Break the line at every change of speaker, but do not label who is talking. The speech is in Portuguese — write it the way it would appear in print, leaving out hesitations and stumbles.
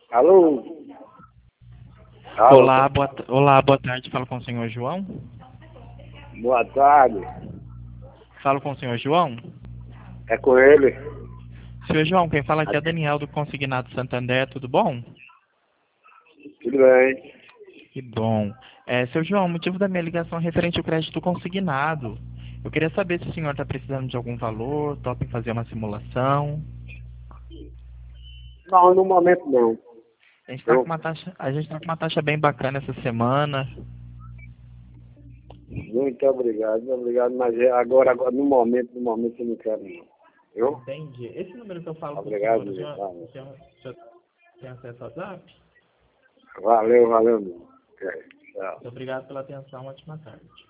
Alô? Alô?
Olá, boa tarde. Falo com o senhor João.
Boa tarde.
Falo com o senhor João.
É com ele?
Senhor João, quem fala aqui é Daniel do Consignado Santander, tudo bom?
Tudo bem.
Que bom. Senhor João, o motivo da minha ligação é referente ao crédito consignado. Eu queria saber se o senhor está precisando de algum valor, topa em fazer uma simulação.
Não, no momento não.
A gente está com uma taxa bem bacana essa semana.
Muito obrigado, mas agora no momento eu não quero não. Viu?
Entendi. Esse número que eu falo
Obrigado,
com o senhor tem acesso ao WhatsApp?
valeu, meu. Ok, tchau.
Muito obrigado pela atenção, ótima tarde.